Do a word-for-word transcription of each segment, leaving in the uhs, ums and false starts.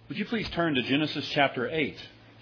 Would you please turn to Genesis chapter eight?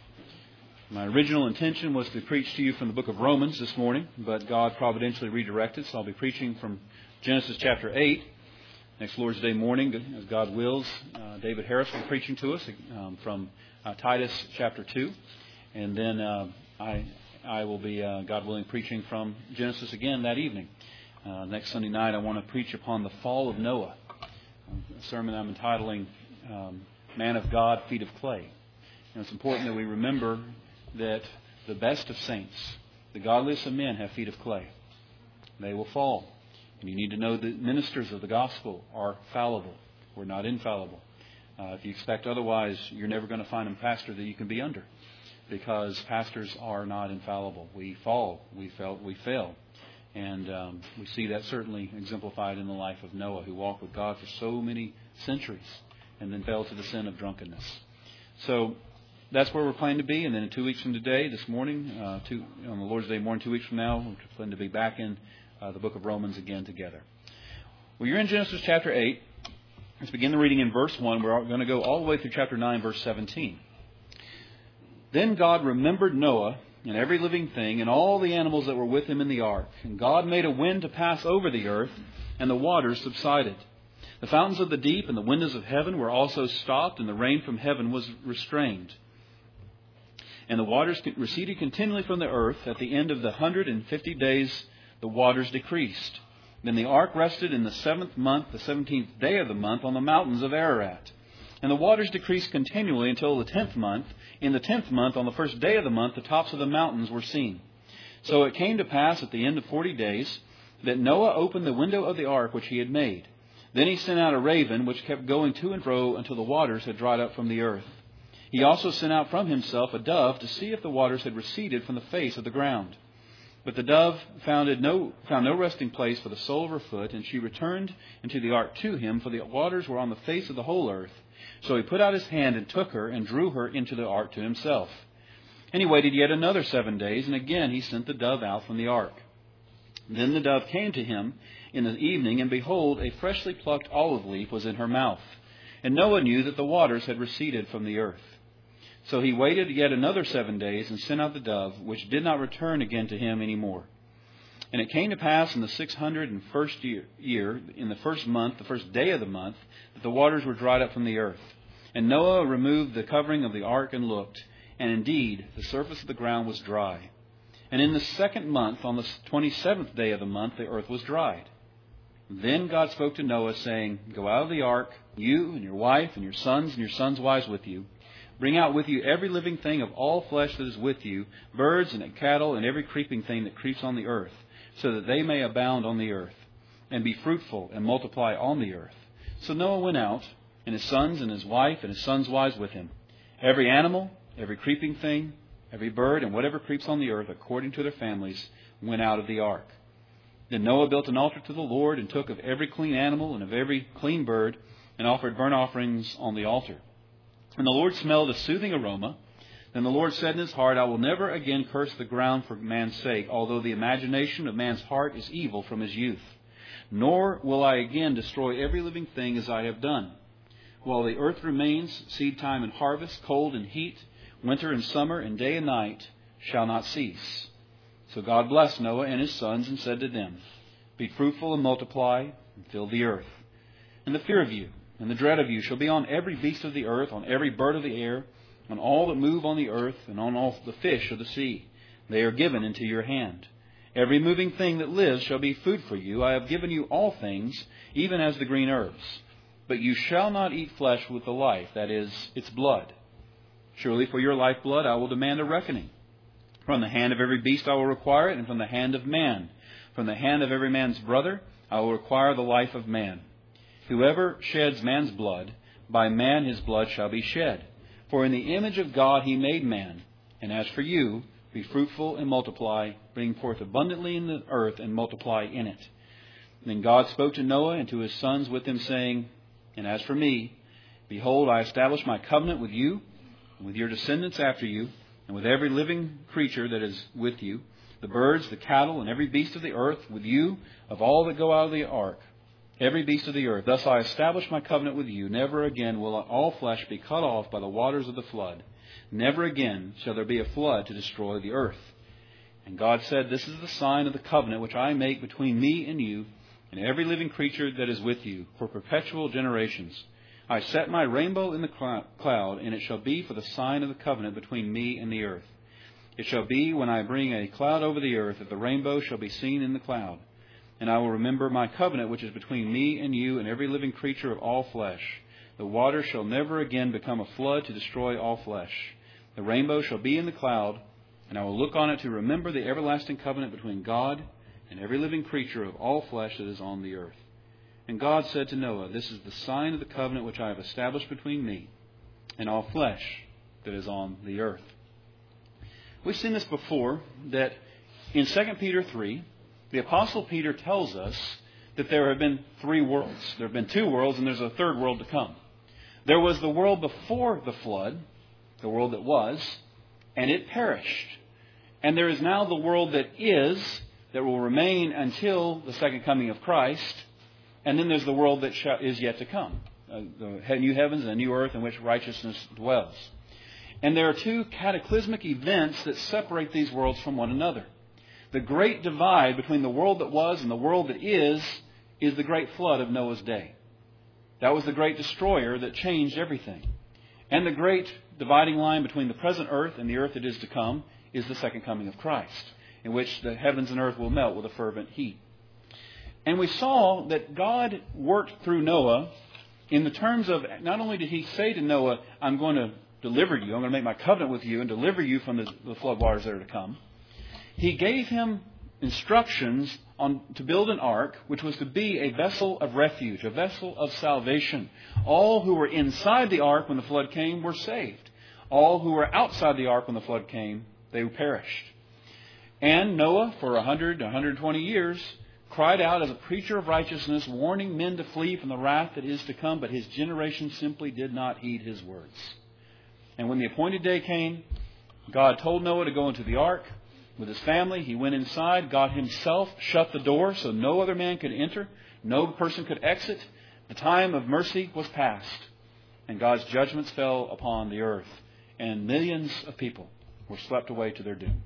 My original intention was to preach to you from the book of Romans this morning, but God providentially redirected, so I'll be preaching from Genesis chapter eight. Next Lord's Day morning, as God wills, uh, David Harris will be preaching to us um, from uh, Titus chapter two. And then uh, I I will be, uh, God willing, preaching from Genesis again that evening. Uh, next Sunday night, I want to preach upon the fall of Noah, a sermon I'm entitling um, Man of God, Feet of Clay. And it's important that we remember that the best of saints, the godliest of men, have feet of clay. They will fall. And you need to know that ministers of the gospel are fallible. We're not infallible. Uh, if you expect otherwise, you're never going to find a pastor that you can be under, because pastors are not infallible. We fall. We fail. We fail. And um, we see that certainly exemplified in the life of Noah, who walked with God for so many centuries and then fell to the sin of drunkenness. So that's where we're planning to be. And then in two weeks from today, this morning, uh, two, on the Lord's Day morning, two weeks from now, we're planning to be back in uh, the book of Romans again together. Well, you're in Genesis chapter eight. Let's begin the reading in verse one. We're going to go all the way through chapter nine, verse seventeen. Then God remembered Noah and every living thing and all the animals that were with him in the ark. And God made a wind to pass over the earth, and the waters subsided. The fountains of the deep and the windows of heaven were also stopped, and the rain from heaven was restrained. And the waters receded continually from the earth. At the end of the hundred and fifty days, the waters decreased. Then the ark rested in the seventh month, the seventeenth day of the month, on the mountains of Ararat. And the waters decreased continually until the tenth month. In the tenth month, on the first day of the month, the tops of the mountains were seen. So it came to pass at the end of forty days that Noah opened the window of the ark which he had made. Then he sent out a raven, which kept going to and fro until the waters had dried up from the earth. He also sent out from himself a dove to see if the waters had receded from the face of the ground. But the dove found no, found no resting place for the sole of her foot, and she returned into the ark to him, for the waters were on the face of the whole earth. So he put out his hand and took her and drew her into the ark to himself. And he waited yet another seven days, and again he sent the dove out from the ark. Then the dove came to him in the evening, and behold, a freshly plucked olive leaf was in her mouth. And Noah knew that the waters had receded from the earth. So he waited yet another seven days and sent out the dove, which did not return again to him any more. And it came to pass in the six hundred and first year, year, in the first month, the first day of the month, that the waters were dried up from the earth. And Noah removed the covering of the ark and looked, and indeed the surface of the ground was dry. And in the second month, on the twenty-seventh day of the month, the earth was dried. Then God spoke to Noah, saying, Go out of the ark, you and your wife and your sons and your sons' wives with you. Bring out with you every living thing of all flesh that is with you, birds and cattle and every creeping thing that creeps on the earth, so that they may abound on the earth, and be fruitful and multiply on the earth. So Noah went out, and his sons and his wife and his sons' wives with him. Every animal, every creeping thing, every bird, and whatever creeps on the earth, according to their families, went out of the ark. Then Noah built an altar to the Lord, and took of every clean animal and of every clean bird, and offered burnt offerings on the altar. And the Lord smelled a soothing aroma. Then the Lord said in his heart, I will never again curse the ground for man's sake, although the imagination of man's heart is evil from his youth. Nor will I again destroy every living thing as I have done. While the earth remains, seed time and harvest, cold and heat, winter and summer, and day and night shall not cease. So God blessed Noah and his sons and said to them, Be fruitful and multiply, and fill the earth. And the fear of you and the dread of you shall be on every beast of the earth, on every bird of the air, on all that move on the earth, and on all the fish of the sea. They are given into your hand. Every moving thing that lives shall be food for you. I have given you all things, even as the green herbs. But you shall not eat flesh with the life, that is, its blood. Surely for your lifeblood I will demand a reckoning. From the hand of every beast I will require it, and from the hand of man. From the hand of every man's brother I will require the life of man. Whoever sheds man's blood, by man his blood shall be shed. For in the image of God he made man. And as for you, be fruitful and multiply, bring forth abundantly in the earth and multiply in it. And then God spoke to Noah and to his sons with him, saying, And as for me, behold, I establish my covenant with you, and with your descendants after you, and with every living creature that is with you, the birds, the cattle, and every beast of the earth, with you, of all that go out of the ark. every beast of the earth. Thus I establish my covenant with you. Never again will all flesh be cut off by the waters of the flood. Never again shall there be a flood to destroy the earth. And God said, This is the sign of the covenant which I make between me and you and every living creature that is with you for perpetual generations. I set my rainbow in the cloud, and it shall be for the sign of the covenant between me and the earth. It shall be when I bring a cloud over the earth that the rainbow shall be seen in the cloud. And I will remember my covenant which is between me and you and every living creature of all flesh. The water shall never again become a flood to destroy all flesh. The rainbow shall be in the cloud, and I will look on it to remember the everlasting covenant between God and every living creature of all flesh that is on the earth. And God said to Noah, This is the sign of the covenant which I have established between me and all flesh that is on the earth. We've seen this before, that in Second Peter three, the Apostle Peter tells us that there have been three worlds. There have been two worlds, and there's a third world to come. There was the world before the flood, the world that was, and it perished. And there is now the world that is, that will remain until the second coming of Christ. And then there's the world that is yet to come, uh, the new heavens and the new earth in which righteousness dwells. And there are two cataclysmic events that separate these worlds from one another. The great divide between the world that was and the world that is, is the great flood of Noah's day. That was the great destroyer that changed everything. And the great dividing line between the present earth and the earth that is to come is the second coming of Christ, in which the heavens and earth will melt with a fervent heat. And we saw that God worked through Noah in the terms of, not only did he say to Noah, I'm going to deliver you, I'm going to make my covenant with you and deliver you from the, the flood waters that are to come. He gave him instructions on to build an ark, which was to be a vessel of refuge, a vessel of salvation. All who were inside the ark when the flood came were saved. All who were outside the ark when the flood came, they perished. And Noah, for one hundred to one hundred twenty years, cried out as a preacher of righteousness, warning men to flee from the wrath that is to come, but his generation simply did not heed his words. And when the appointed day came, God told Noah to go into the ark with his family. He went inside. God himself shut the door so no other man could enter. No person could exit. The time of mercy was past. And God's judgments fell upon the earth. And millions of people were swept away to their doom.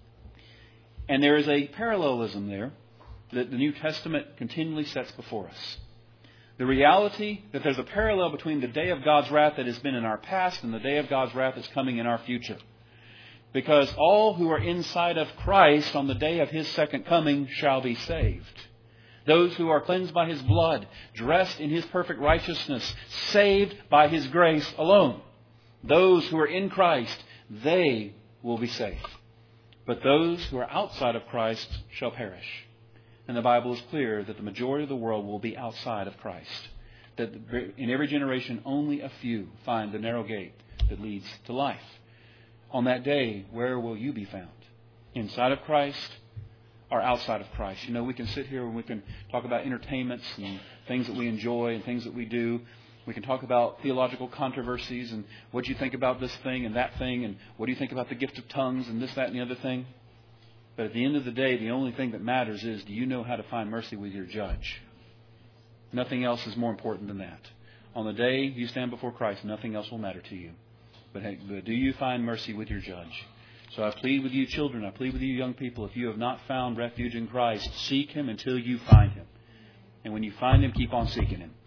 And there is a parallelism there that the New Testament continually sets before us. The reality that there's a parallel between the day of God's wrath that has been in our past and the day of God's wrath that's coming in our future. Because all who are inside of Christ on the day of His second coming shall be saved. Those who are cleansed by His blood, dressed in His perfect righteousness, saved by His grace alone. Those who are in Christ, they will be saved. But those who are outside of Christ shall perish. And the Bible is clear that the majority of the world will be outside of Christ. That in every generation, only a few find the narrow gate that leads to life. On that day, where will you be found? Inside of Christ or outside of Christ? You know, we can sit here and we can talk about entertainments and things that we enjoy and things that we do. We can talk about theological controversies and what do you think about this thing and that thing and what do you think about the gift of tongues and this, that, and the other thing. But at the end of the day, the only thing that matters is, do you know how to find mercy with your judge? Nothing else is more important than that. On the day you stand before Christ, nothing else will matter to you. But, hey, but do you find mercy with your judge? So I plead with you children, I plead with you young people, if you have not found refuge in Christ, seek Him until you find Him. And when you find Him, keep on seeking Him.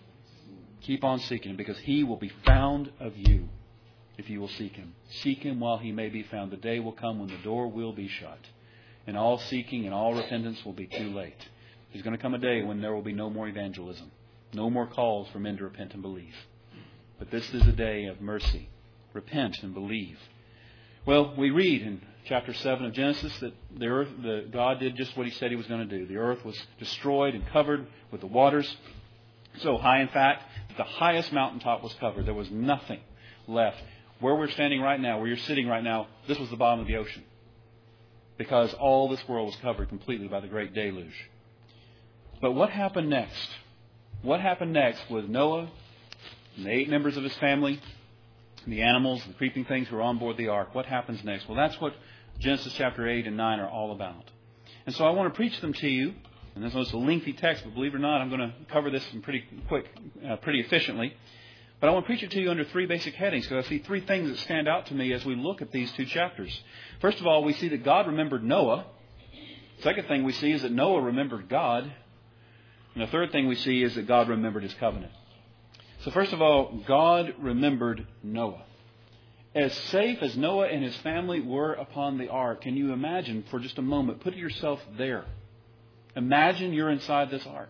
Keep on seeking Him, because He will be found of you if you will seek Him. Seek Him while He may be found. The day will come when the door will be shut. And all seeking and all repentance will be too late. There's going to come a day when there will be no more evangelism. No more calls for men to repent and believe. But this is a day of mercy. Repent and believe. Well, we read in chapter seven of Genesis that the earth, the, God did just what He said He was going to do. The earth was destroyed and covered with the waters. So high, in fact, that the highest mountaintop was covered. There was nothing left. Where we're standing right now, where you're sitting right now, this was the bottom of the ocean. Because all this world was covered completely by the great deluge. But what happened next? What happened next with Noah and the eight members of his family, and the animals, the creeping things who were on board the ark? What happens next? Well, that's what Genesis chapter eight and nine are all about. And so I want to preach them to you And this is a lengthy text, but believe it or not, I'm going to cover this in pretty quick, uh, pretty efficiently. But I want to preach it to you under three basic headings, because I see three things that stand out to me as we look at these two chapters. First of all, we see that God remembered Noah. Second thing we see is that Noah remembered God. And the third thing we see is that God remembered His covenant. So first of all, God remembered Noah. As safe as Noah and his family were upon the ark, can you imagine for just a moment, put yourself there. Imagine you're inside this ark.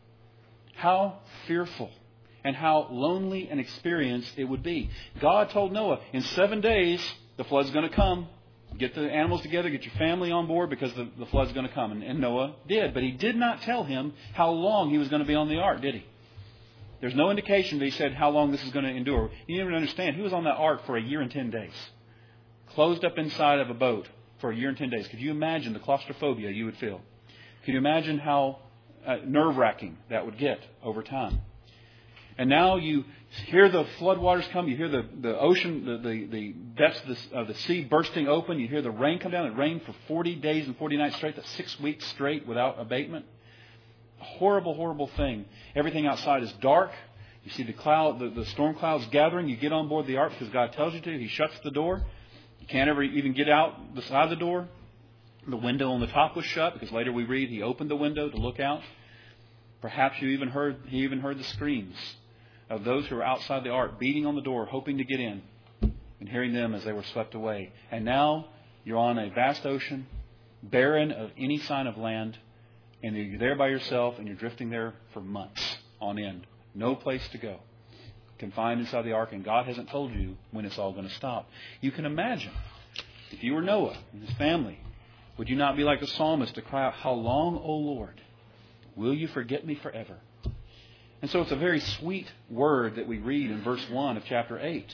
How fearful and how lonely an experience it would be. God told Noah, in seven days, the flood's going to come. Get the animals together, get your family on board, because the, the flood's going to come. And, and Noah did. But He did not tell him how long he was going to be on the ark, did He? There's no indication that He said how long this is going to endure. You didn't even understand. He was on that ark for a year and ten days. Closed up inside of a boat for a year and ten days. Could you imagine the claustrophobia you would feel? Can you imagine how uh, nerve-wracking that would get over time? And now you hear the floodwaters come. You hear the, the ocean, the, the, the depths of the, of the sea bursting open. You hear the rain come down. It rained for forty days and forty nights straight. That's six weeks straight without abatement. A horrible, horrible thing. Everything outside is dark. You see the cloud, the, the storm clouds gathering. You get on board the ark because God tells you to. He shuts the door. You can't ever even get out the side of the door. The window on the top was shut, because later we read He opened the window to look out. Perhaps you even heard He even heard the screams of those who were outside the ark, beating on the door, hoping to get in, and hearing them as they were swept away. And now you're on a vast ocean, barren of any sign of land, and you're there by yourself, and you're drifting there for months on end. No place to go. Confined inside the ark, and God hasn't told you when it's all going to stop. You can imagine, if you were Noah and his family, would you not be like the psalmist to cry out, "How long, O Lord, will you forget me forever?" And so it's a very sweet word that we read in verse one of chapter eight.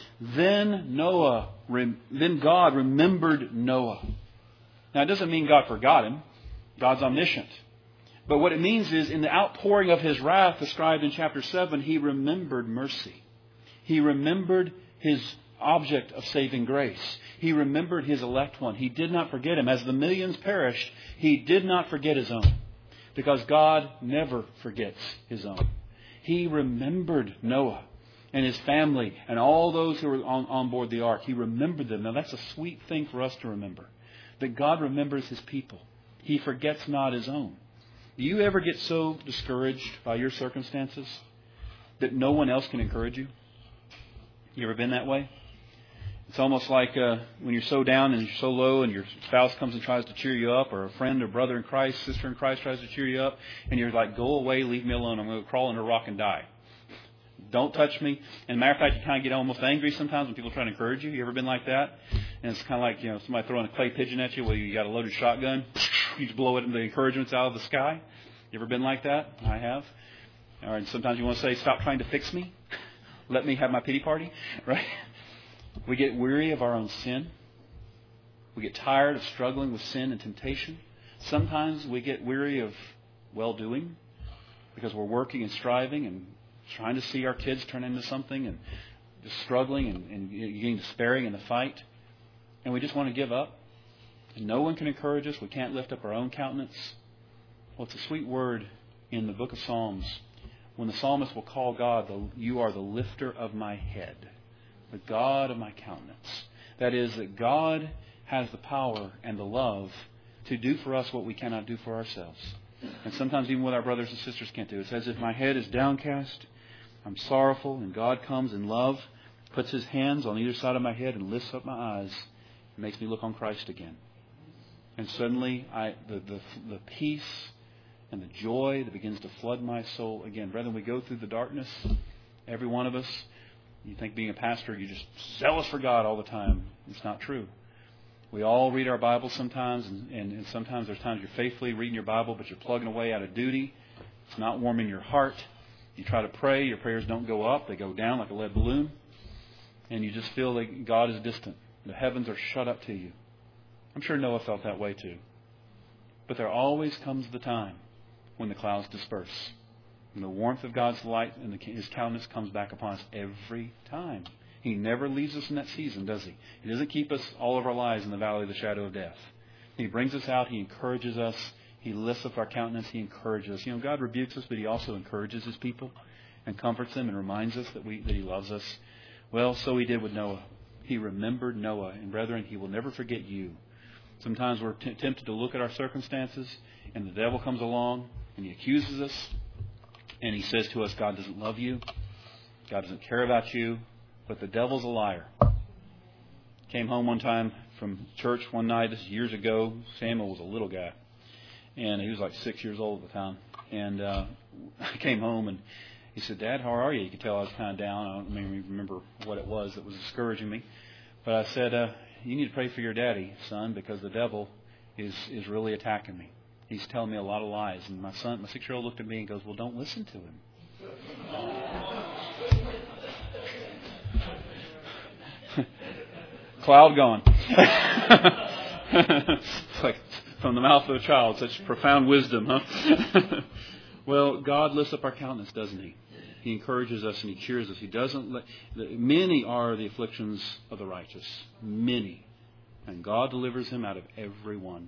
Then Noah, then God remembered Noah. Now it doesn't mean God forgot him. God's omniscient. But what it means is, in the outpouring of His wrath described in chapter seven, He remembered mercy. He remembered His object of saving grace. He remembered His elect one. He did not forget him. As the millions perished, He did not forget His own. Because God never forgets His own. He remembered Noah and his family and all those who were on, on board the ark. He remembered them. Now that's a sweet thing for us to remember. That God remembers His people. He forgets not His own. Do you ever get so discouraged by your circumstances that no one else can encourage you? You ever been that way? It's almost like uh, when you're so down and you're so low and your spouse comes and tries to cheer you up, or a friend or brother in Christ, sister in Christ tries to cheer you up, and you're like, "Go away, leave me alone. I'm going to crawl in a rock and die. Don't touch me." And matter of fact, you kind of get almost angry sometimes when people try to encourage you. You ever been like that? And it's kind of like, you know, somebody throwing a clay pigeon at you while you got a loaded shotgun. You just blow it, the encouragements out of the sky. You ever been like that? I have. Or sometimes you want to say, "Stop trying to fix me. Let me have my pity party." Right? We get weary of our own sin. We get tired of struggling with sin and temptation. Sometimes we get weary of well-doing because we're working and striving and trying to see our kids turn into something, and just struggling and, and getting despairing in the fight. And we just want to give up. And no one can encourage us. We can't lift up our own countenance. Well, it's a sweet word in the book of Psalms when the psalmist will call God, the, "You are the lifter of my head, the God of my countenance." That is, that God has the power and the love to do for us what we cannot do for ourselves. And sometimes even what our brothers and sisters can't do. It's as if my head is downcast, I'm sorrowful, and God comes in love, puts His hands on either side of my head and lifts up my eyes and makes me look on Christ again. And suddenly I, the, the, the peace and the joy that begins to flood my soul again. Brethren, we go through the darkness, every one of us. You think being a pastor, you're just zealous for God all the time. It's not true. We all read our Bible sometimes, and, and, and sometimes there's times you're faithfully reading your Bible, but you're plugging away out of duty. It's not warming your heart. You try to pray, your prayers don't go up. They go down like a lead balloon. And you just feel like God is distant. The heavens are shut up to you. I'm sure Noah felt that way too. But there always comes the time when the clouds disperse. And the warmth of God's light and the, His countenance comes back upon us every time. He never leaves us in that season, does He? He doesn't keep us all of our lives in the valley of the shadow of death. He brings us out. He encourages us. He lifts up our countenance. He encourages us. You know, God rebukes us, but He also encourages His people and comforts them and reminds us that we that He loves us. Well, so He did with Noah. He remembered Noah. And brethren, He will never forget you. Sometimes we're t- tempted to look at our circumstances, and the devil comes along, and he accuses us, and he says to us, God doesn't love you. God doesn't care about you. But the devil's a liar. Came home one time from church one night, this is years ago. Samuel was a little guy, and he was like six years old at the time. And uh, I came home, and he said, Dad, how are you? You could tell I was kind of down. I don't even remember what it was that was discouraging me. But I said, uh, you need to pray for your daddy, son, because the devil is, is really attacking me. He's telling me a lot of lies. And my son, my six-year-old looked at me and goes, well, don't listen to him. Cloud gone. It's like from the mouth of a child, such profound wisdom, huh? Well, God lifts up our countenance, doesn't He? He encourages us and He cheers us. He doesn't let, many are the afflictions of the righteous. Many. And God delivers him out of every one.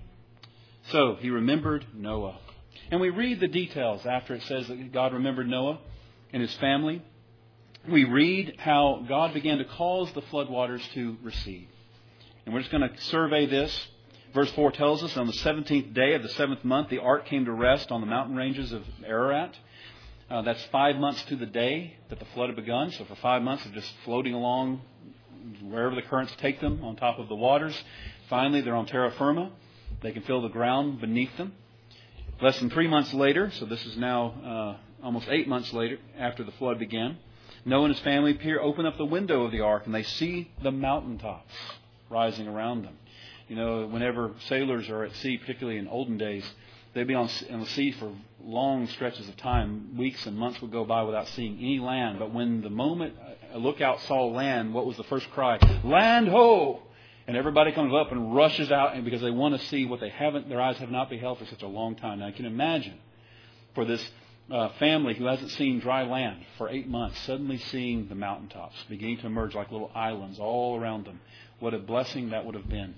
So, He remembered Noah. And we read the details after it says that God remembered Noah and his family. We read how God began to cause the floodwaters to recede. And we're just going to survey this. Verse four tells us, on the seventeenth day of the seventh month, the ark came to rest on the mountain ranges of Ararat. Uh, that's five months to the day that the flood had begun. So for five months of just floating along wherever the currents take them on top of the waters. Finally, they're on terra firma. They can feel the ground beneath them. Less than three months later, so this is now uh, almost eight months later after the flood began, Noah and his family appear, open up the window of the ark, and they see the mountaintops rising around them. You know, whenever sailors are at sea, particularly in olden days, they'd be on, on the sea for long stretches of time. Weeks and months would go by without seeing any land. But when the moment a lookout saw land, what was the first cry? Land ho! And everybody comes up and rushes out, and because they want to see what they haven't, their eyes have not beheld for such a long time. Now, I can imagine for this uh, family who hasn't seen dry land for eight months, suddenly seeing the mountaintops beginning to emerge like little islands all around them. What a blessing that would have been.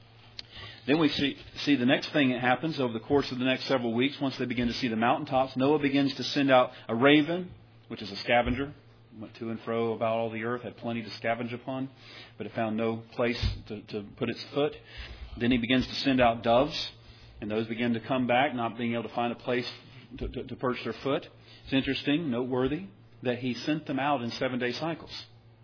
Then we see, see the next thing that happens over the course of the next several weeks. Once they begin to see the mountaintops, Noah begins to send out a raven, which is a scavenger. Went to and fro about all the earth, had plenty to scavenge upon, but it found no place to, to put its foot. Then he begins to send out doves, and those begin to come back, not being able to find a place to, to, to perch their foot. It's interesting, noteworthy, that he sent them out in seven-day cycles.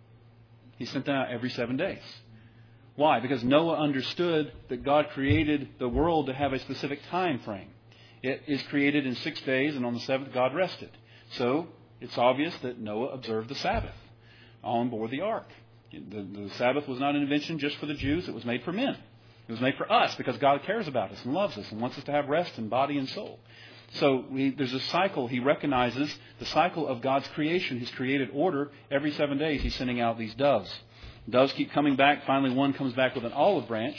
He sent them out every seven days. Why? Because Noah understood that God created the world to have a specific time frame. It is created in six days, and on the seventh, God rested. So it's obvious that Noah observed the Sabbath on board the ark. The, the Sabbath was not an invention just for the Jews. It was made for men. It was made for us because God cares about us and loves us and wants us to have rest in body and soul. So we, there's a cycle. He recognizes the cycle of God's creation, His created order. Every seven days He's sending out these doves. Doves keep coming back. Finally, one comes back with an olive branch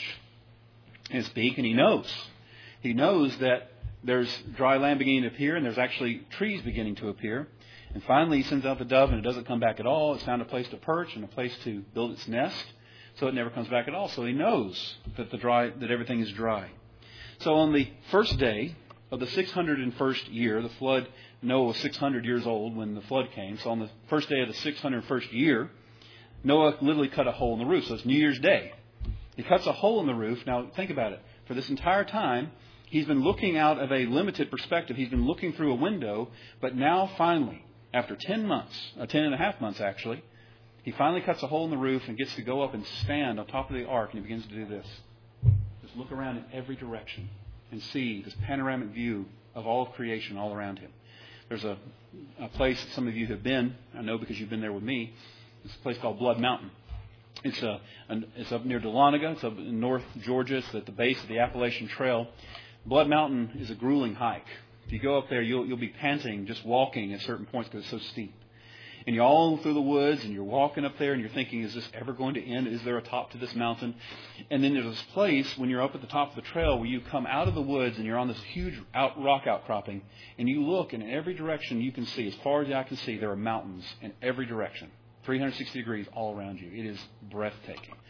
in his beak, and he knows. He knows that there's dry land beginning to appear, and there's actually trees beginning to appear. And finally, he sends out the dove, and it doesn't come back at all. It's found a place to perch and a place to build its nest, so it never comes back at all. So he knows that the dry, that everything is dry. So on the first day of the six hundred first year, the flood, Noah was six hundred years old when the flood came. So on the first day of the six hundred first year, Noah literally cut a hole in the roof. So it's New Year's Day. He cuts a hole in the roof. Now, think about it. For this entire time, he's been looking out of a limited perspective. He's been looking through a window. But now, finally, after ten months, uh, ten and a half months actually, he finally cuts a hole in the roof and gets to go up and stand on top of the ark. And he begins to do this. Just look around in every direction and see this panoramic view of all of creation all around him. There's a, a place that some of you have been. I know because you've been there with me. It's a place called Blood Mountain. It's a, it's up near Dahlonega. It's up in North Georgia. It's at the base of the Appalachian Trail. Blood Mountain is a grueling hike. If you go up there, you'll you'll be panting just walking at certain points because it's so steep. And you're all through the woods, and you're walking up there, and you're thinking, is this ever going to end? Is there a top to this mountain? And then there's this place when you're up at the top of the trail where you come out of the woods, and you're on this huge out, rock outcropping, and you look, and in every direction you can see, as far as the eye can see, there are mountains in every direction. three hundred sixty degrees all around you. It is breathtaking.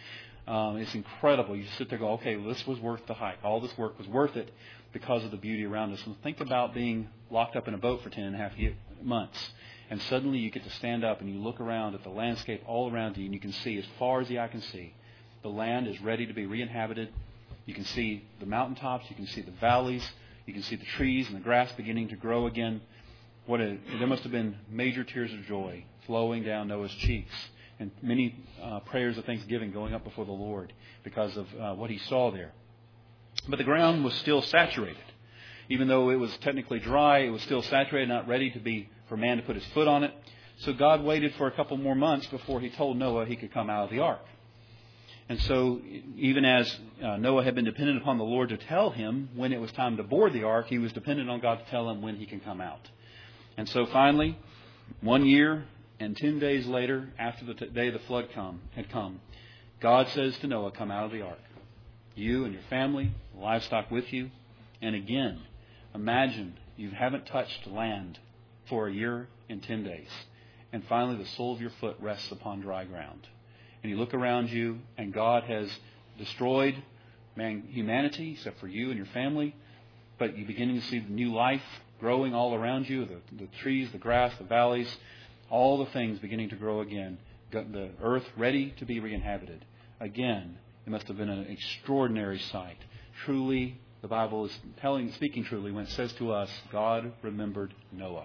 Um, it's incredible. You sit there and go, okay, well, this was worth the hike. All this work was worth it because of the beauty around us. And think about being locked up in a boat for ten and a half year, months. And suddenly you get to stand up and you look around at the landscape all around you, and you can see as far as the eye can see. The land is ready to be re-inhabited. You can see the mountaintops. You can see the valleys. You can see the trees and the grass beginning to grow again. What a, there must have been major tears of joy flowing down Noah's cheeks, and many uh, prayers of thanksgiving going up before the Lord because of uh, what he saw there. But the ground was still saturated. Even though it was technically dry, it was still saturated, not ready to be for man to put his foot on it. So God waited for a couple more months before he told Noah he could come out of the ark. And so even as uh, Noah had been dependent upon the Lord to tell him when it was time to board the ark, he was dependent on God to tell him when he can come out. And so finally, one year and ten days later, after the t- day the flood come, had come, God says to Noah, come out of the ark. You and your family, livestock with you. And again, imagine you haven't touched land for a year and ten days. And finally the sole of your foot rests upon dry ground. And you look around you, and God has destroyed man, humanity, except for you and your family. But you're beginning to see the new life growing all around you, the, the trees, the grass, the valleys, all the things beginning to grow again. The earth ready to be re-inhabited. Again, it must have been an extraordinary sight. Truly, the Bible is telling, speaking truly when it says to us, God remembered Noah.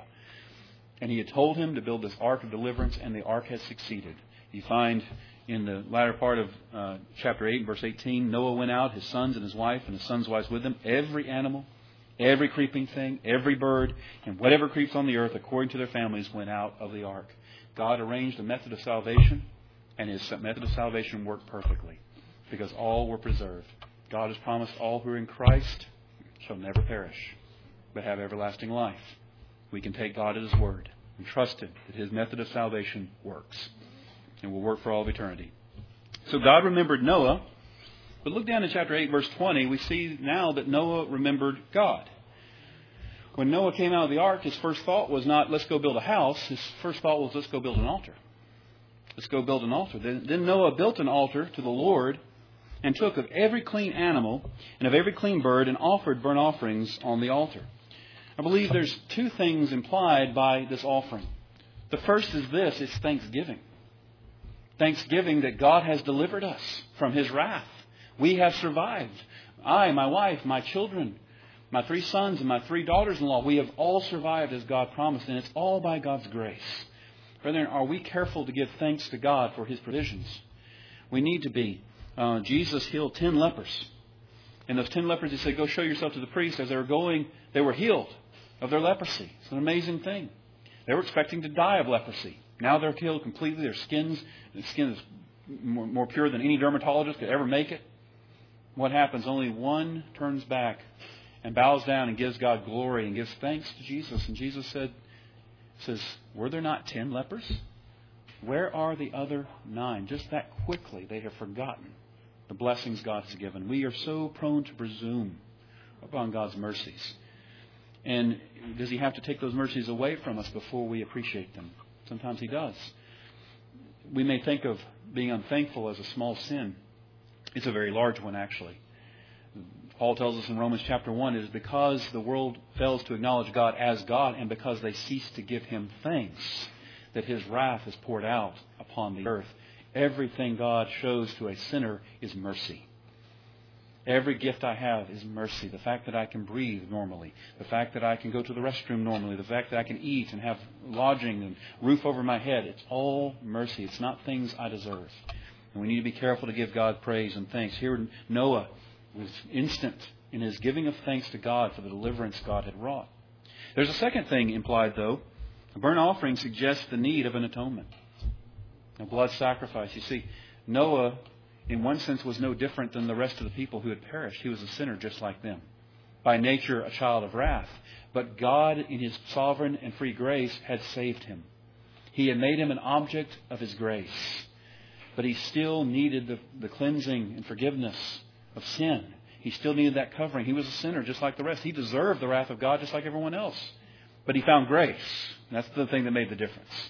And he had told him to build this ark of deliverance, and the ark has succeeded. You find in the latter part of uh, chapter eight, verse eighteen, Noah went out, his sons and his wife, and his sons' wives with them. Every animal, every creeping thing, every bird, and whatever creeps on the earth, according to their families, went out of the ark. God arranged a method of salvation, and his method of salvation worked perfectly, because all were preserved. God has promised all who are in Christ shall never perish, but have everlasting life. We can take God at his word and trust him that his method of salvation works and will work for all of eternity. So God remembered Noah. But look down in chapter eight, verse twenty. We see now that Noah remembered God. When Noah came out of the ark, his first thought was not, let's go build a house. His first thought was, let's go build an altar. Let's go build an altar. Then, then Noah built an altar to the Lord and took of every clean animal and of every clean bird and offered burnt offerings on the altar. I believe there's two things implied by this offering. The first is this, it's thanksgiving. Thanksgiving that God has delivered us from his wrath. We have survived. I, my wife, my children, my three sons and my three daughters-in-law, we have all survived as God promised, and it's all by God's grace. Brethren, are we careful to give thanks to God for his provisions? We need to be. Uh, Jesus healed ten lepers. And those ten lepers, he said, go show yourself to the priest. As they were going, they were healed of their leprosy. It's an amazing thing. They were expecting to die of leprosy. Now they're healed completely. Their skins, the skin is more, more pure than any dermatologist could ever make it. What happens? Only one turns back and bows down and gives God glory and gives thanks to Jesus. And Jesus said, says, were there not ten lepers? Where are the other nine? Just that quickly they have forgotten the blessings God has given. We are so prone to presume upon God's mercies. And does he have to take those mercies away from us before we appreciate them? Sometimes he does. We may think of being unthankful as a small sin. It's a very large one, actually. Paul tells us in Romans chapter one, it is because the world fails to acknowledge God as God and because they cease to give him thanks that his wrath is poured out upon the earth. Everything God shows to a sinner is mercy. Every gift I have is mercy. The fact that I can breathe normally. The fact that I can go to the restroom normally. The fact that I can eat and have lodging and roof over my head. It's all mercy. It's not things I deserve. And we need to be careful to give God praise and thanks. Here Noah was instant in his giving of thanks to God for the deliverance God had wrought. There's a second thing implied, though. A burnt offering suggests the need of an atonement. A blood sacrifice. You see, Noah, in one sense, was no different than the rest of the people who had perished. He was a sinner just like them. By nature, a child of wrath. But God, in his sovereign and free grace, had saved him. He had made him an object of his grace. But he still needed the, the cleansing and forgiveness of sin. He still needed that covering. He was a sinner just like the rest. He deserved the wrath of God just like everyone else. But he found grace. That's the thing that made the difference.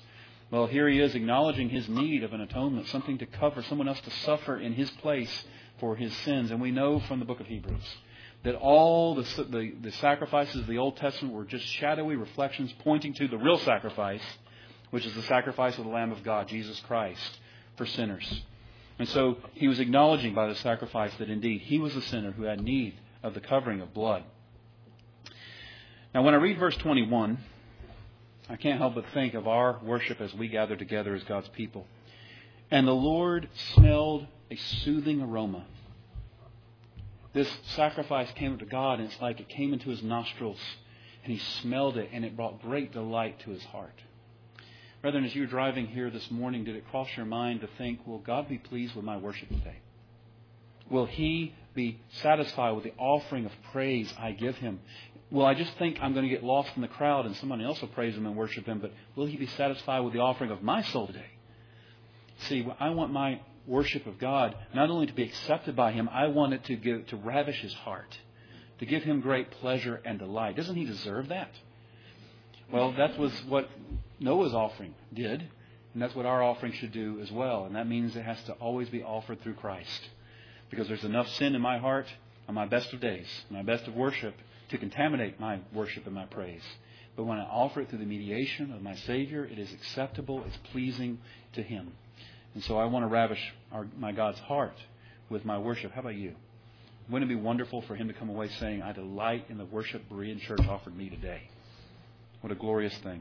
Well, here he is acknowledging his need of an atonement, something to cover, someone else to suffer in his place for his sins. And we know from the book of Hebrews that all the, the, the sacrifices of the Old Testament were just shadowy reflections pointing to the real sacrifice, which is the sacrifice of the Lamb of God, Jesus Christ, for sinners. And so he was acknowledging by the sacrifice that indeed he was a sinner who had need of the covering of blood. Now, when I read verse twenty-one, I can't help but think of our worship as we gather together as God's people. And the Lord smelled a soothing aroma. This sacrifice came up to God, and it's like it came into his nostrils, and he smelled it, and it brought great delight to his heart. Brethren, as you were driving here this morning, did it cross your mind to think, will God be pleased with my worship today? Will he be satisfied with the offering of praise I give him? Will I just think I'm going to get lost in the crowd and somebody else will praise him and worship him, but will he be satisfied with the offering of my soul today? See, I want my worship of God not only to be accepted by him, I want it to give, to ravish his heart, to give him great pleasure and delight. Doesn't he deserve that? Well, that was what Noah's offering did, and that's what our offering should do as well. And that means it has to always be offered through Christ, because there's enough sin in my heart on my best of days, my best of worship, to contaminate my worship and my praise. But when I offer it through the mediation of my Savior, it is acceptable, it's pleasing to him. And so I want to ravish our, my God's heart with my worship. How about you? Wouldn't it be wonderful for him to come away saying, I delight in the worship Berean Church offered me today? What a glorious thing.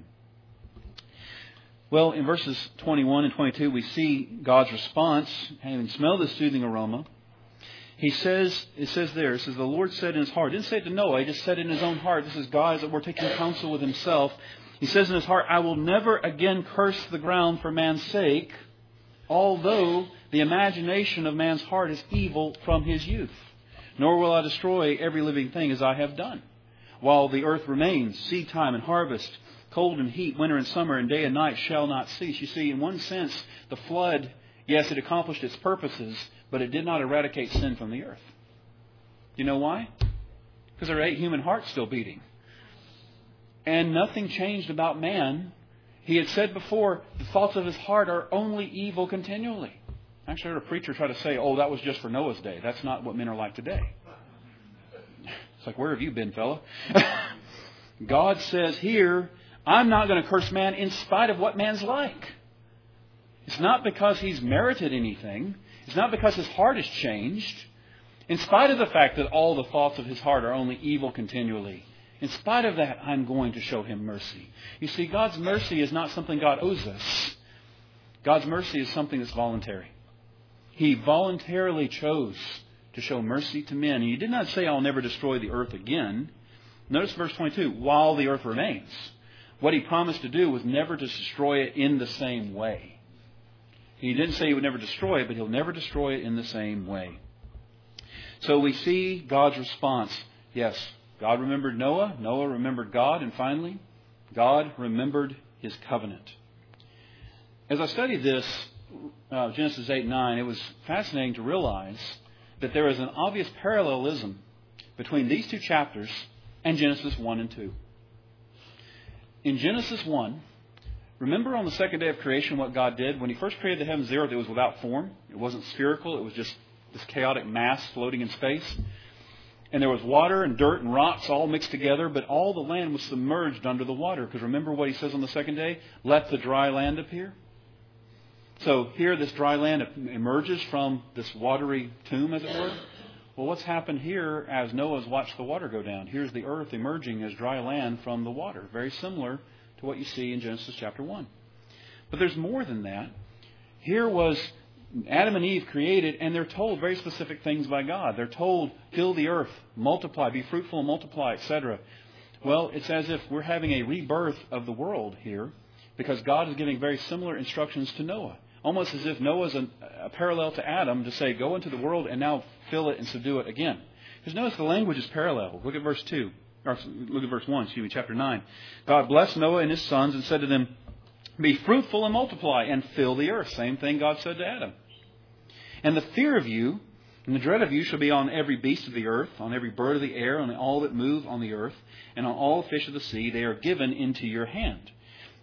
Well, in verses twenty-one and twenty-two, we see God's response, having smelled the soothing aroma. He says, it says there, it says, the Lord said in his heart. He didn't say it to Noah, he just said it in his own heart. This is God that we're taking counsel with himself. He says in his heart, I will never again curse the ground for man's sake, although the imagination of man's heart is evil from his youth. Nor will I destroy every living thing as I have done. While the earth remains, seed time and harvest, cold and heat, winter and summer, and day and night shall not cease. You see, in one sense, the flood, yes, it accomplished its purposes, but it did not eradicate sin from the earth. You know why? Because there are eight human hearts still beating. And nothing changed about man. He had said before, the thoughts of his heart are only evil continually. Actually, I heard a preacher try to say, oh, that was just for Noah's day. That's not what men are like today. It's like, where have you been, fella? God says here, I'm not going to curse man in spite of what man's like. It's not because he's merited anything. It's not because his heart has changed. In spite of the fact that all the thoughts of his heart are only evil continually, in spite of that, I'm going to show him mercy. You see, God's mercy is not something God owes us. God's mercy is something that's voluntary. He voluntarily chose to show mercy to men. And he did not say, I'll never destroy the earth again. Notice verse twenty-two, while the earth remains. What he promised to do was never to destroy it in the same way. He didn't say he would never destroy it, but he'll never destroy it in the same way. So we see God's response. Yes, God remembered Noah. Noah remembered God. And finally, God remembered his covenant. As I studied this, uh, Genesis eight and nine, it was fascinating to realize that there is an obvious parallelism between these two chapters and Genesis one and two. In Genesis one, remember on the second day of creation what God did? When he first created the heavens and the earth, it was without form. It wasn't spherical. It was just this chaotic mass floating in space. And there was water and dirt and rocks all mixed together, but all the land was submerged under the water. Because remember what he says on the second day? Let the dry land appear. So here this dry land emerges from this watery tomb, as it were. Well, what's happened here as Noah's watched the water go down? Here's the earth emerging as dry land from the water. Very similar to what you see in Genesis chapter one. But there's more than that. Here was Adam and Eve created, and they're told very specific things by God. They're told, fill the earth, multiply, be fruitful and multiply, et cetera. Well, it's as if we're having a rebirth of the world here, because God is giving very similar instructions to Noah. Almost as if Noah's a, a parallel to Adam to say, go into the world and now fill it and subdue it again. Because notice the language is parallel. Look at verse two. Or look at verse one, excuse me, chapter nine. God blessed Noah and his sons and said to them, be fruitful and multiply and fill the earth. Same thing God said to Adam. And the fear of you and the dread of you shall be on every beast of the earth, on every bird of the air, on all that move on the earth, and on all fish of the sea. They are given into your hand.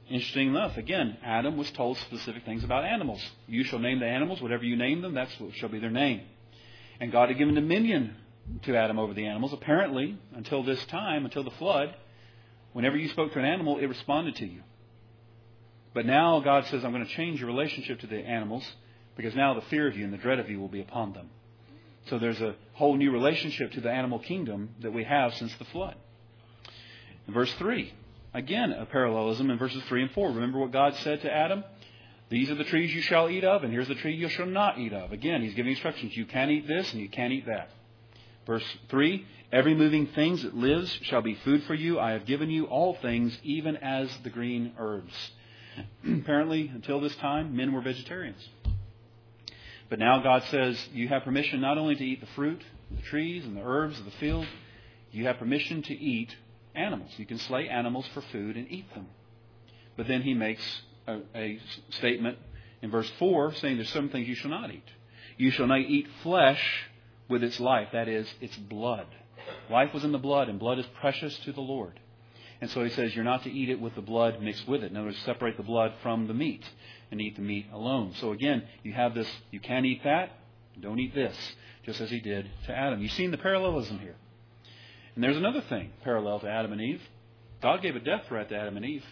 Interesting enough, again, Adam was told specific things about animals. You shall name the animals, whatever you name them, that's what shall be their name. And God had given dominion to Adam over the animals. Apparently, until this time, until the flood, whenever you spoke to an animal, it responded to you. But now God says, I'm going to change your relationship to the animals, because now the fear of you and the dread of you will be upon them. So there's a whole new relationship to the animal kingdom that we have since the flood. In verse three, again, a parallelism in verses three and four. Remember what God said to Adam? These are the trees you shall eat of, and here's the tree you shall not eat of. Again, He's giving instructions. You can't eat this, and you can't eat that. Verse three, every moving thing that lives shall be food for you. I have given you all things, even as the green herbs. Apparently, until this time, men were vegetarians. But now God says you have permission not only to eat the fruit, the trees, and the herbs of the field. You have permission to eat animals. You can slay animals for food and eat them. But then He makes a, a statement in verse four saying there's some things you shall not eat. You shall not eat flesh with its life, that is, its blood. Life was in the blood, and blood is precious to the Lord. And so He says you're not to eat it with the blood mixed with it. In other words, separate the blood from the meat and eat the meat alone. So again, you have this, you can't eat that, don't eat this, just as He did to Adam. You've seen the parallelism here. And there's another thing parallel to Adam and Eve. God gave a death threat to Adam and Eve.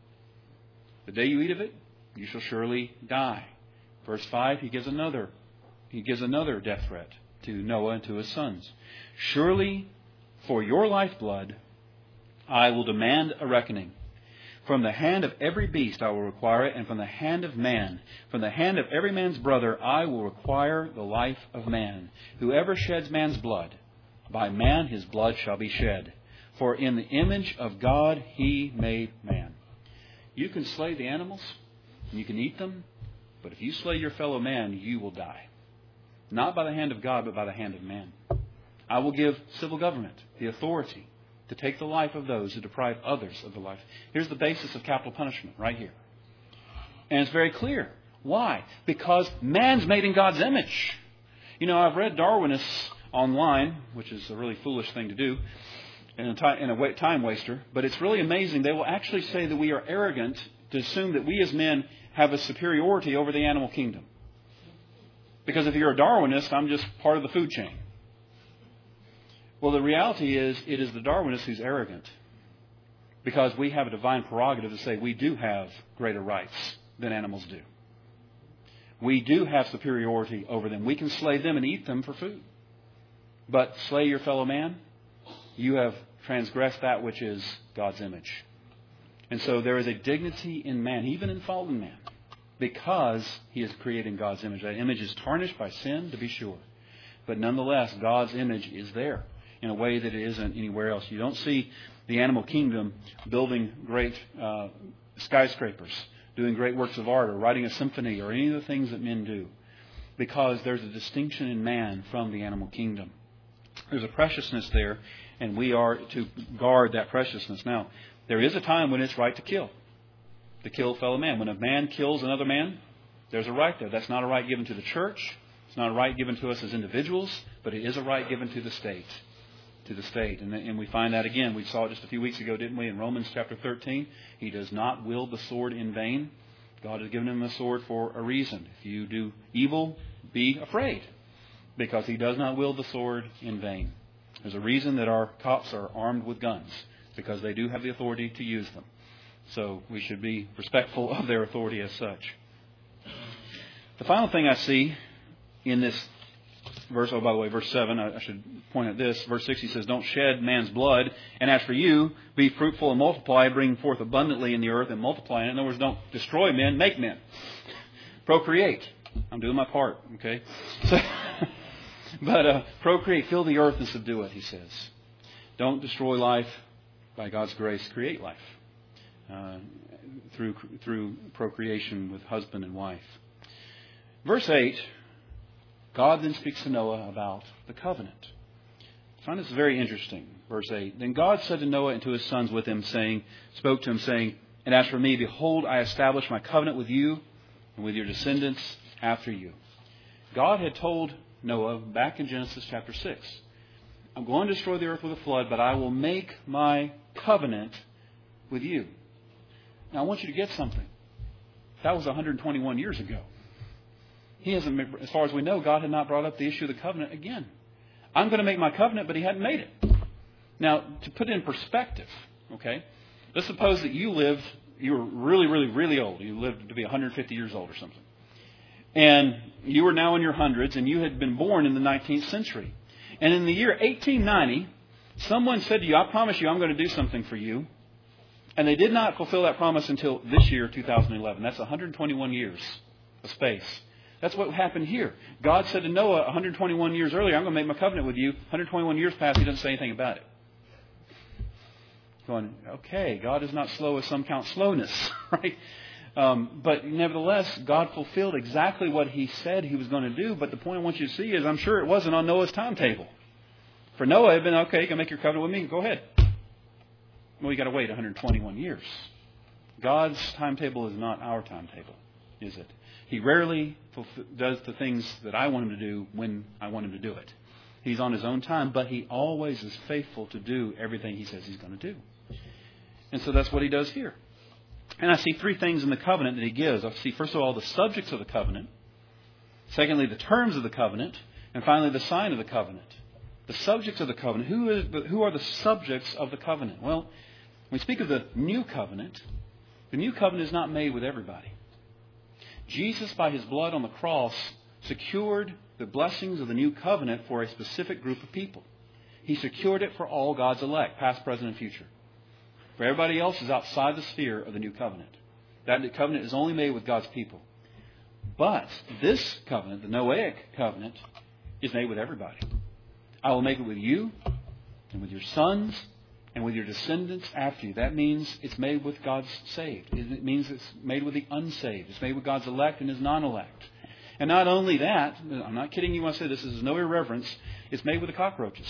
The day you eat of it, you shall surely die. Verse five, He gives another, He gives another death threat to Noah and to his sons. Surely for your lifeblood I will demand a reckoning. From the hand of every beast I will require it, and from the hand of man, from the hand of every man's brother, I will require the life of man. Whoever sheds man's blood, by man his blood shall be shed. For in the image of God He made man. You can slay the animals, and you can eat them, but if you slay your fellow man, you will die. Not by the hand of God, but by the hand of man. I will give civil government the authority to take the life of those who deprive others of the life. Here's the basis of capital punishment right here. And it's very clear. Why? Because man's made in God's image. You know, I've read Darwinists online, which is a really foolish thing to do, and a time waster, but it's really amazing. They will actually say that we are arrogant to assume that we as men have a superiority over the animal kingdom. Because if you're a Darwinist, I'm just part of the food chain. Well, the reality is, it is the Darwinist who's arrogant. Because we have a divine prerogative to say we do have greater rights than animals do. We do have superiority over them. We can slay them and eat them for food. But slay your fellow man, you have transgressed that which is God's image. And so there is a dignity in man, even in fallen man, because he is created in God's image. That image is tarnished by sin, to be sure. But nonetheless, God's image is there in a way that it isn't anywhere else. You don't see the animal kingdom building great uh, skyscrapers, doing great works of art, or writing a symphony, or any of the things that men do, because there's a distinction in man from the animal kingdom. There's a preciousness there, and we are to guard that preciousness. Now, there is a time when it's right to kill, to kill a fellow man. When a man kills another man, there's a right there. That's not a right given to the church. It's not a right given to us as individuals, but it is a right given to the state. To the state. And, and we find that again. We saw it just a few weeks ago, didn't we, in Romans chapter thirteen. He does not wield the sword in vain. God has given him the sword for a reason. If you do evil, be afraid, because He does not wield the sword in vain. There's a reason that our cops are armed with guns, because they do have the authority to use them. So we should be respectful of their authority as such. The final thing I see in this verse, oh, by the way, verse seven, I, I should point at this. Verse six, he says, don't shed man's blood. And as for you, be fruitful and multiply, bring forth abundantly in the earth and multiply. In other words, don't destroy men, make men. Procreate. I'm doing my part, okay? So, but uh, procreate, fill the earth and subdue it, he says. Don't destroy life. By God's grace, create life uh, through through procreation with husband and wife. Verse eight, God then speaks to Noah about the covenant. I find this very interesting. Verse eight, then God said to Noah and to his sons with him, saying, spoke to him, saying, and as for me, behold, I establish my covenant with you and with your descendants after you. God had told Noah back in Genesis chapter six, I'm going to destroy the earth with a flood, but I will make my covenant with you. Now, I want you to get something. That was one hundred twenty-one years ago. He hasn't, as far as we know, God had not brought up the issue of the covenant again. I'm going to make my covenant, but he hadn't made it. Now, to put it in perspective, okay, let's suppose that you lived, you were really, really, really old. You lived to be one hundred fifty years old or something. And you were now in your hundreds, and you had been born in the nineteenth century. And in the year eighteen ninety, someone said to you, I promise you I'm going to do something for you. And they did not fulfill that promise until this year, two thousand eleven. That's one hundred twenty-one years of space. That's what happened here. God said to Noah one hundred twenty-one years earlier, I'm going to make my covenant with you. one hundred twenty-one years passed, he doesn't say anything about it. Going, okay, God is not slow as some count slowness, right? Um, but nevertheless, God fulfilled exactly what he said he was going to do. But the point I want you to see is I'm sure it wasn't on Noah's timetable. For Noah, it had been, okay, you can make your covenant with me. Go ahead. Well, you got to wait one hundred twenty-one years. God's timetable is not our timetable, is it? He rarely fulfill, does the things that I want him to do when I want him to do it. He's on his own time, but he always is faithful to do everything he says he's going to do. And so that's what he does here. And I see three things in the covenant that he gives. I see, first of all, the subjects of the covenant. Secondly, the terms of the covenant. And finally, the sign of the covenant. The subjects of the covenant. Who is the, who are the subjects of the covenant? Well, when we speak of the new covenant, the new covenant is not made with everybody. Jesus, by his blood on the cross, secured the blessings of the new covenant for a specific group of people. He secured it for all God's elect, past, present, and future. For everybody else is outside the sphere of the new covenant. That covenant is only made with God's people. But this covenant, the Noahic covenant, is made with everybody. I will make it with you and with your sons and with your descendants after you. That means it's made with God's saved. It means it's made with the unsaved. It's made with God's elect and his non-elect. And not only that, I'm not kidding you when I say this, this is no irreverence, it's made with the cockroaches.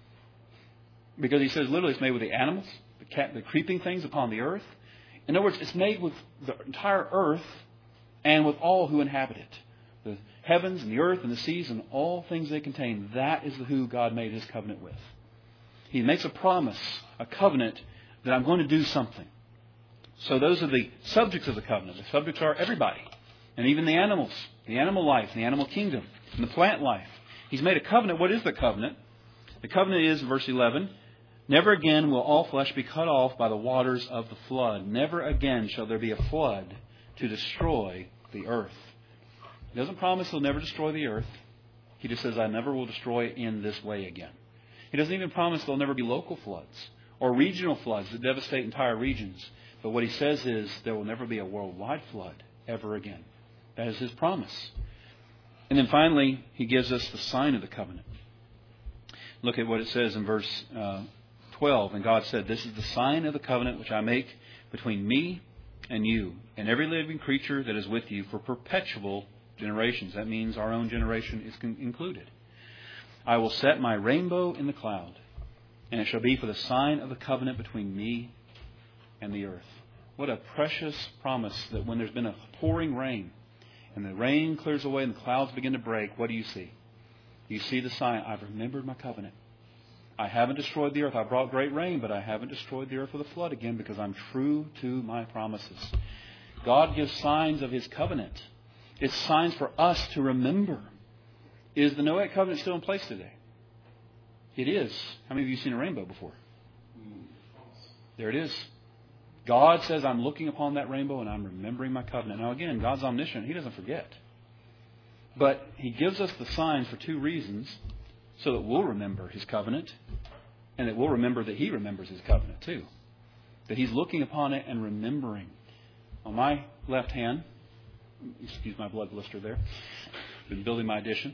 Because he says literally it's made with the animals, the, cat, the creeping things upon the earth. In other words, it's made with the entire earth and with all who inhabit it. The heavens and the earth and the seas and all things they contain. That is who God made his covenant with. He makes a promise, a covenant, that I'm going to do something. So those are the subjects of the covenant. The subjects are everybody. And even the animals, the animal life, the animal kingdom, and the plant life. He's made a covenant. What is the covenant? The covenant is, verse eleven, never again will all flesh be cut off by the waters of the flood. Never again shall there be a flood to destroy the earth. He doesn't promise he'll never destroy the earth. He just says, I never will destroy it in this way again. He doesn't even promise there'll never be local floods or regional floods that devastate entire regions. But what he says is there will never be a worldwide flood ever again. That is his promise. And then finally, he gives us the sign of the covenant. Look at what it says in verse uh, twelve. And God said, this is the sign of the covenant which I make between me and you and every living creature that is with you for perpetual generations. That means our own generation is con- included. I will set my rainbow in the cloud, and it shall be for the sign of the covenant between me and the earth. What a precious promise that when there's been a pouring rain, and the rain clears away and the clouds begin to break, what do you see? You see the sign, I've remembered my covenant. I haven't destroyed the earth. I brought great rain, but I haven't destroyed the earth with a flood again because I'm true to my promises. God gives signs of his covenant. It's signs for us to remember. Is the Noahic covenant still in place today? It is. How many of you have seen a rainbow before? There it is. God says, I'm looking upon that rainbow and I'm remembering my covenant. Now again, God's omniscient. He doesn't forget. But he gives us the signs for two reasons. So that we'll remember his covenant. And that we'll remember that he remembers his covenant too. That he's looking upon it and remembering. On my left hand, excuse my blood blister there. Been building my addition.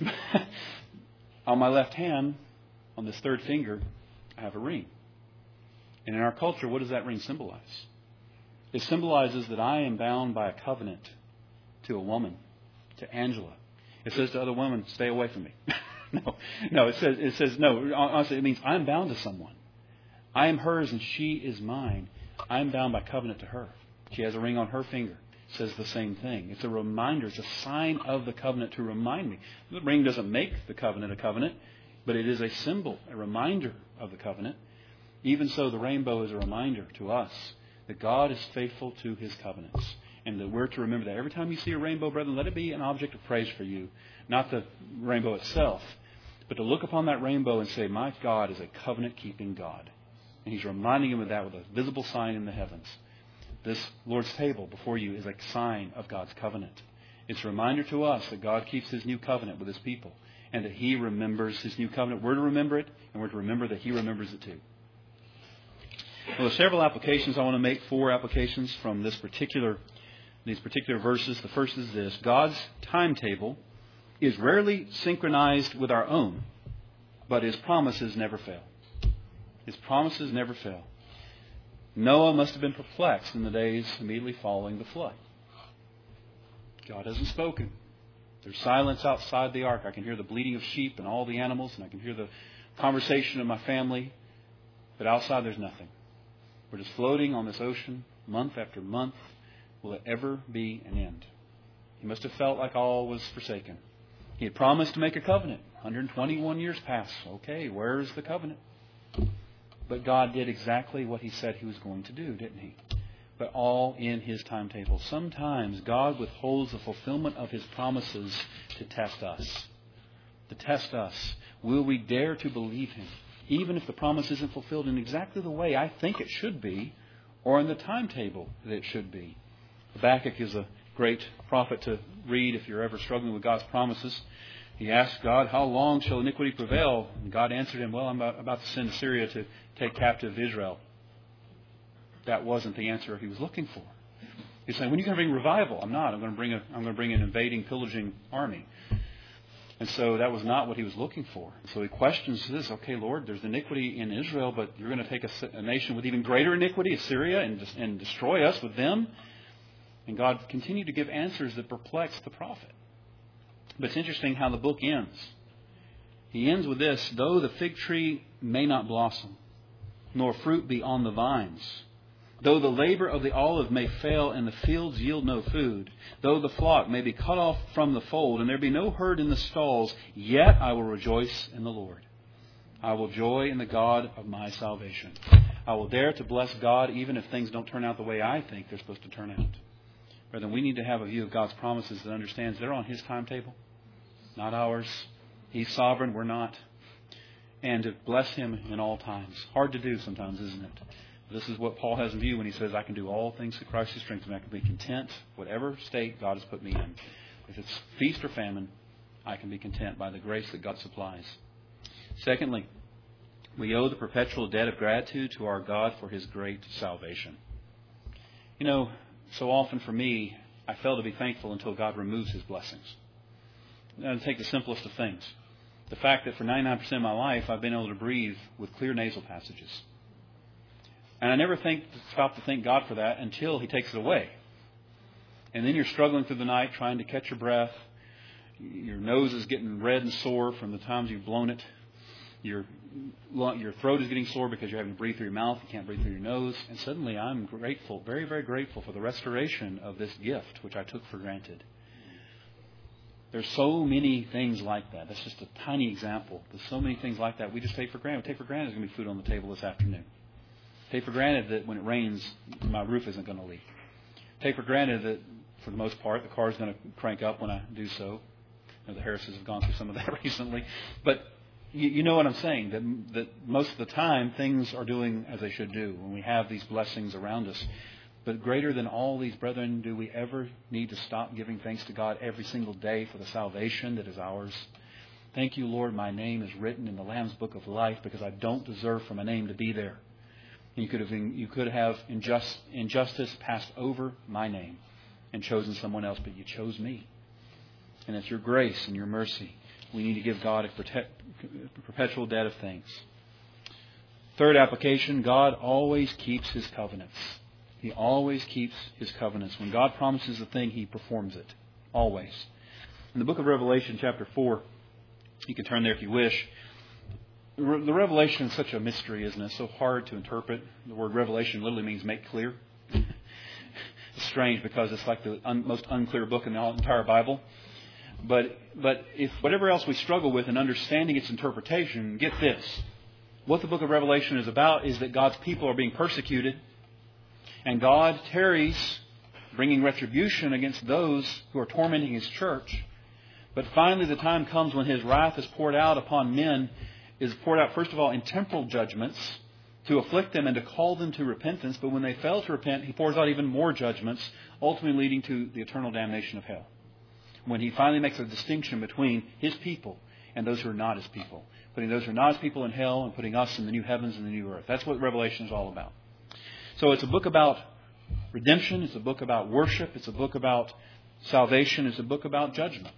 On my left hand, on this third finger, I have a ring. And in our culture, what does that ring symbolize? It symbolizes that I am bound by a covenant to a woman, to Angela. It says to other women, stay away from me. no, no. It says it says no. Honestly, it means I'm bound to someone. I am hers and she is mine. I am bound by covenant to her. She has a ring on her finger. Says the same thing. It's a reminder. It's a sign of the covenant to remind me. The ring doesn't make the covenant a covenant, but it is a symbol, a reminder of the covenant. Even so, the rainbow is a reminder to us that God is faithful to His covenants. And that we're to remember that. Every time you see a rainbow, brethren, let it be an object of praise for you. Not the rainbow itself, but to look upon that rainbow and say, my God is a covenant-keeping God. And He's reminding him of that with a visible sign in the heavens. This Lord's table before you is a sign of God's covenant. It's a reminder to us that God keeps His new covenant with His people and that He remembers His new covenant. We're to remember it, and we're to remember that He remembers it too. Well, there's several applications I want to make, four applications from this particular these particular verses. The first is this: God's timetable is rarely synchronized with our own, but His promises never fail. His promises never fail. Noah must have been perplexed in the days immediately following the flood. God hasn't spoken. There's silence outside the ark. I can hear the bleating of sheep and all the animals, and I can hear the conversation of my family. But outside there's nothing. We're just floating on this ocean month after month. Will it ever be an end? He must have felt like all was forsaken. He had promised to make a covenant. one hundred twenty-one years passed. Okay, where's the covenant? But God did exactly what He said He was going to do, didn't He? But all in His timetable. Sometimes God withholds the fulfillment of His promises to test us. To test us. Will we dare to believe Him? Even if the promise isn't fulfilled in exactly the way I think it should be, or in the timetable that it should be. Habakkuk is a great prophet to read if you're ever struggling with God's promises. He asked God, how long shall iniquity prevail? And God answered him, well, I'm about to send Assyria to take captive Israel. That wasn't the answer he was looking for. He's saying, when are you going to bring revival? I'm not. I'm going to bring a, I'm going to bring an invading, pillaging army. And so that was not what he was looking for. So he questions this. Okay, Lord, there's iniquity in Israel, but you're going to take a, a nation with even greater iniquity, Assyria, and, and destroy us with them? And God continued to give answers that perplexed the prophet. But it's interesting how the book ends. He ends with this: though the fig tree may not blossom, nor fruit be on the vines, though the labor of the olive may fail and the fields yield no food, though the flock may be cut off from the fold and there be no herd in the stalls, yet I will rejoice in the Lord. I will joy in the God of my salvation. I will dare to bless God even if things don't turn out the way I think they're supposed to turn out. Brethren, we need to have a view of God's promises that understands they're on His timetable, not ours. He's sovereign, we're not. And to bless Him in all times. Hard to do sometimes, isn't it? This is what Paul has in view when he says, I can do all things through Christ who strengthens me. I can be content, whatever state God has put me in. If it's feast or famine, I can be content by the grace that God supplies. Secondly, we owe the perpetual debt of gratitude to our God for His great salvation. You know, so often for me, I fail to be thankful until God removes His blessings. Now, to take the simplest of things. The fact that for ninety-nine percent of my life, I've been able to breathe with clear nasal passages. And I never think stop to thank God for that until He takes it away. And then you're struggling through the night trying to catch your breath. Your nose is getting red and sore from the times you've blown it. Your your throat is getting sore because you're having to breathe through your mouth. You can't breathe through your nose. And suddenly I'm grateful, very, very grateful for the restoration of this gift, which I took for granted. There's so many things like that. That's just a tiny example. There's so many things like that we just take for granted. We take for granted there's going to be food on the table this afternoon. Take for granted that when it rains, my roof isn't going to leak. Take for granted that, for the most part, the car is going to crank up when I do so. You know, the Harrises have gone through some of that recently. But you, you know what I'm saying, that, that most of the time things are doing as they should do when we have these blessings around us. But greater than all these, brethren, do we ever need to stop giving thanks to God every single day for the salvation that is ours? Thank you, Lord, my name is written in the Lamb's Book of Life because I don't deserve for my name to be there. You could have you could have injust, injustice passed over my name and chosen someone else, but you chose me. And it's your grace and your mercy. We need to give God a protect, perpetual debt of thanks. Third application, God always keeps His covenants. He always keeps His covenants. When God promises a thing, He performs it. Always. In the book of Revelation, chapter four, you can turn there if you wish. The Revelation is such a mystery, isn't it? So hard to interpret. The word revelation literally means make clear. It's strange because it's like the un- most unclear book in the entire Bible. But but if whatever else we struggle with in understanding its interpretation, get this. What the book of Revelation is about is that God's people are being persecuted. And God tarries, bringing retribution against those who are tormenting His church. But finally the time comes when His wrath is poured out upon men, is poured out first of all in temporal judgments to afflict them and to call them to repentance. But when they fail to repent, He pours out even more judgments, ultimately leading to the eternal damnation of hell. When He finally makes a distinction between His people and those who are not His people. Putting those who are not His people in hell and putting us in the new heavens and the new earth. That's what Revelation is all about. So it's a book about redemption. It's a book about worship. It's a book about salvation. It's a book about judgment.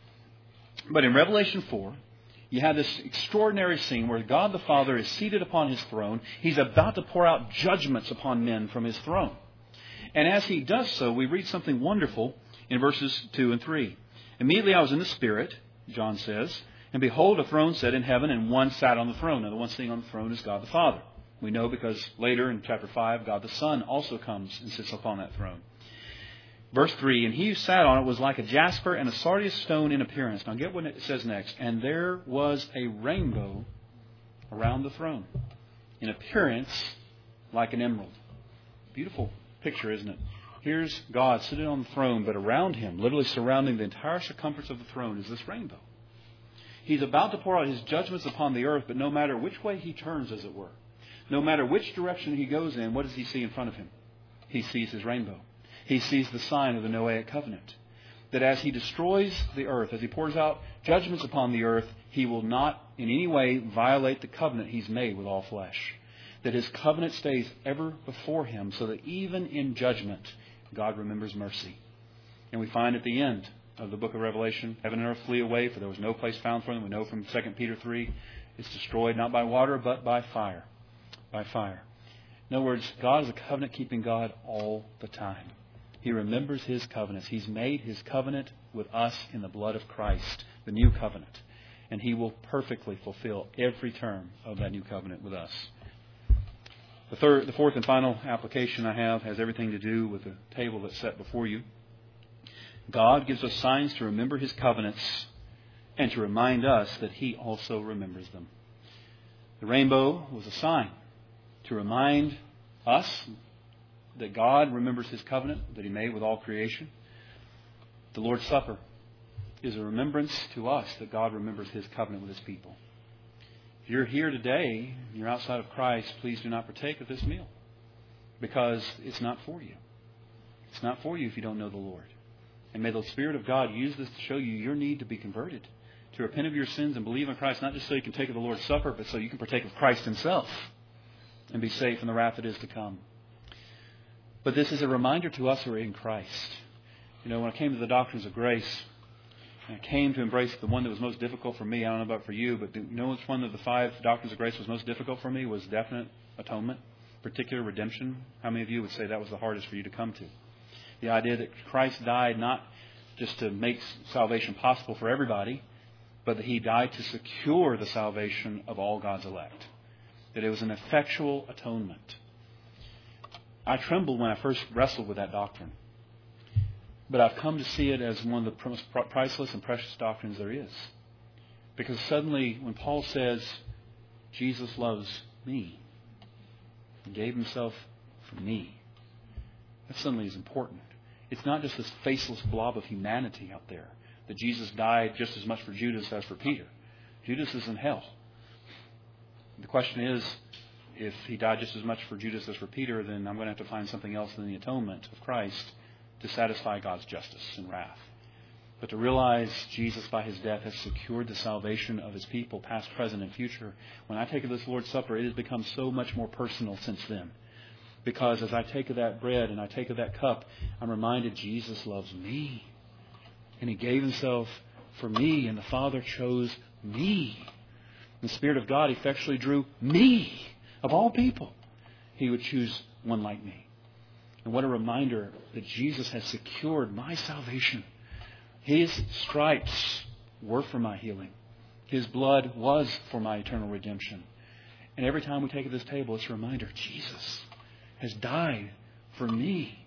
But in Revelation four, you have this extraordinary scene where God the Father is seated upon His throne. He's about to pour out judgments upon men from His throne. And as He does so, we read something wonderful in verses two and three. Immediately I was in the Spirit, John says, and behold, a throne set in heaven, and one sat on the throne. Now, the one sitting on the throne is God the Father. We know because later in chapter five, God the Son also comes and sits upon that throne. Verse three, and He who sat on it was like a jasper and a sardius stone in appearance. Now get what it says next. And there was a rainbow around the throne, in appearance like an emerald. Beautiful picture, isn't it? Here's God sitting on the throne, but around Him, literally surrounding the entire circumference of the throne, is this rainbow. He's about to pour out His judgments upon the earth, but no matter which way He turns, as it were, no matter which direction He goes in, what does He see in front of Him? He sees His rainbow. He sees the sign of the Noahic covenant. That as He destroys the earth, as He pours out judgments upon the earth, He will not in any way violate the covenant He's made with all flesh. That His covenant stays ever before Him, so that even in judgment, God remembers mercy. And we find at the end of the book of Revelation, heaven and earth flee away, for there was no place found for them. We know from Second Peter three, it's destroyed not by water, but by fire. By fire. In other words, God is a covenant-keeping God all the time. He remembers His covenants. He's made His covenant with us in the blood of Christ, the new covenant. And He will perfectly fulfill every term of that new covenant with us. The third, the fourth and final application I have has everything to do with the table that's set before you. God gives us signs to remember His covenants and to remind us that He also remembers them. The rainbow was a sign to remind us that God remembers His covenant that He made with all creation. The Lord's Supper is a remembrance to us that God remembers His covenant with His people. If you're here today and you're outside of Christ, please do not partake of this meal, because it's not for you. It's not for you if you don't know the Lord. And may the Spirit of God use this to show you your need to be converted, to repent of your sins and believe in Christ, not just so you can take of the Lord's Supper, but so you can partake of Christ Himself and be saved from the wrath that is to come. But this is a reminder to us who are in Christ. You know, when I came to the doctrines of grace, and I came to embrace the one that was most difficult for me. I don't know about for you, but you know which one of the five doctrines of grace was most difficult for me? Was definite atonement, particular redemption. How many of you would say that was the hardest for you to come to? The idea that Christ died not just to make salvation possible for everybody, but that He died to secure the salvation of all God's elect. That it was an effectual atonement. I trembled when I first wrestled with that doctrine. But I've come to see it as one of the most priceless and precious doctrines there is. Because suddenly, when Paul says, Jesus loves me, He gave Himself for me, that suddenly is important. It's not just this faceless blob of humanity out there, that Jesus died just as much for Judas as for Peter. Judas is in hell. The question is, if He died just as much for Judas as for Peter, then I'm going to have to find something else than the atonement of Christ to satisfy God's justice and wrath. But to realize Jesus by His death has secured the salvation of His people, past, present, and future. When I take of this Lord's Supper, it has become so much more personal since then. Because as I take of that bread and I take of that cup, I'm reminded Jesus loves me. And He gave Himself for me, and the Father chose me. The Spirit of God effectually drew me. Of all people, He would choose one like me. And what a reminder that Jesus has secured my salvation. His stripes were for my healing. His blood was for my eternal redemption. And every time we take at this table, it's a reminder, Jesus has died for me.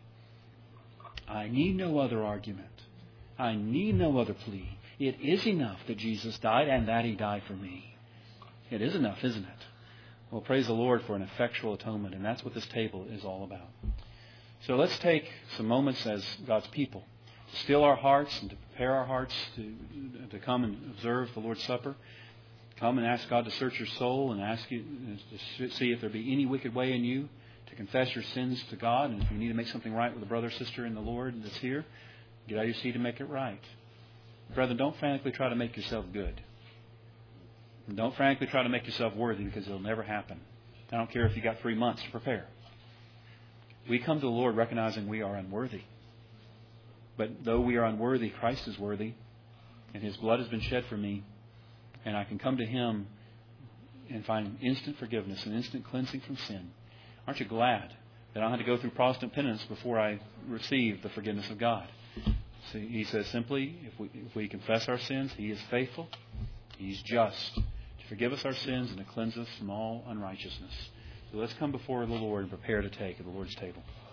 I need no other argument. I need no other plea. It is enough that Jesus died and that He died for me. It is enough, isn't it? Well, praise the Lord for an effectual atonement. And that's what this table is all about. So let's take some moments as God's people to still our hearts and to prepare our hearts to, to come and observe the Lord's Supper. Come and ask God to search your soul and ask you to see if there be any wicked way in you, to confess your sins to God. And if you need to make something right with a brother or sister in the Lord that's here, get out of your seat and make it right. Brethren, don't frantically try to make yourself good. And don't frankly try to make yourself worthy, because it'll never happen. I don't care if you got three months to prepare. We come to the Lord recognizing we are unworthy. But though we are unworthy, Christ is worthy, and His blood has been shed for me, and I can come to Him and find instant forgiveness and instant cleansing from sin. Aren't you glad that I don't have to go through Protestant penance before I receive the forgiveness of God? See, He says simply, if we, if we confess our sins, He is faithful, He's just to forgive us our sins and to cleanse us from all unrighteousness. So let's come before the Lord and prepare to take at the Lord's table.